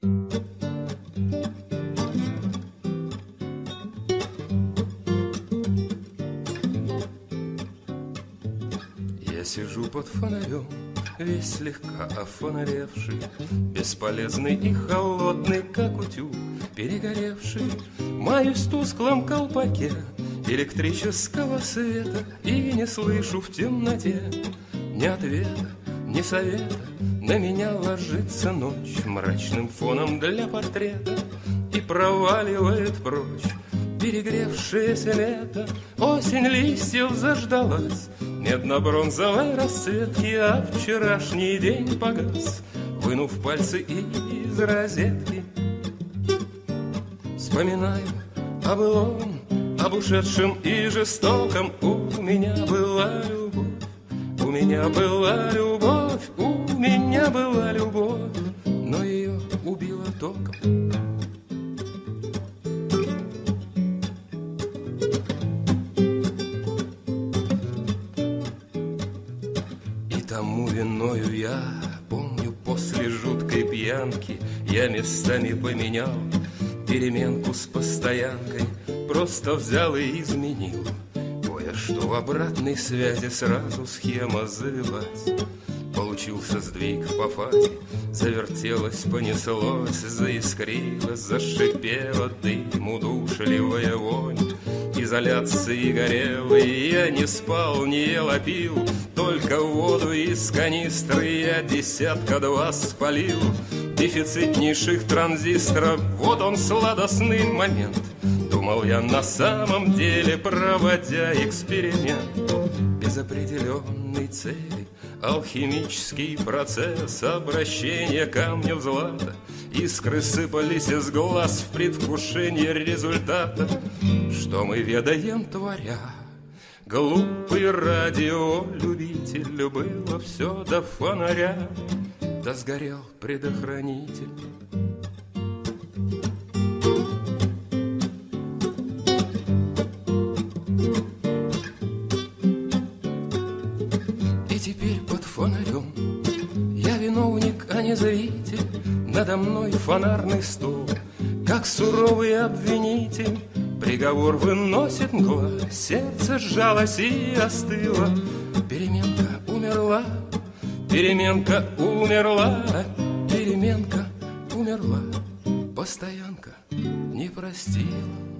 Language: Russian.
Я сижу под фонарем, весь слегка офонаревший, бесполезный и холодный, как утюг перегоревший. Маюсь в тусклом колпаке электрического света и не слышу в темноте ни ответа, ни совета. На меня ложится ночь мрачным фоном для портрета и проваливает прочь перегревшееся лето. Осень листьев заждалась медно-бронзовой расцветки, а вчерашний день погас, вынув пальцы из розетки. Вспоминаю о былом, об ушедшем и жестоком. У меня была любовь, у меня была любовь, у меня была любовь, но ее убило током. И тому виною я помню, после жуткой пьянки я местами поменял переменку с постоянкой, просто взял и изменил кое-что в обратной связи. Сразу схема завелась, получился сдвиг по фазе, завертелось, понеслось, заискрилось, зашипело дым, удушливая вонь изоляции горела. И я не спал, не ел, а пил только воду из канистры. Я 10-2 спалил дефицитнейших транзисторов. Вот он, сладостный момент, думал я на самом деле, проводя эксперимент без определенной цели. Алхимический процесс обращения камня в злато. Искры сыпались из глаз в предвкушении результата. Что мы ведаем, творя? Глупый радиолюбитель, было все до фонаря, да сгорел предохранитель. И теперь под фонарем я виновник, а не зритель. Надо мной фонарный стол, как суровый обвинитель. Приговор выносит мгла, сердце сжалось и остыло. Переменка умерла, переменка умерла, переменка умерла. Постоянка не простила.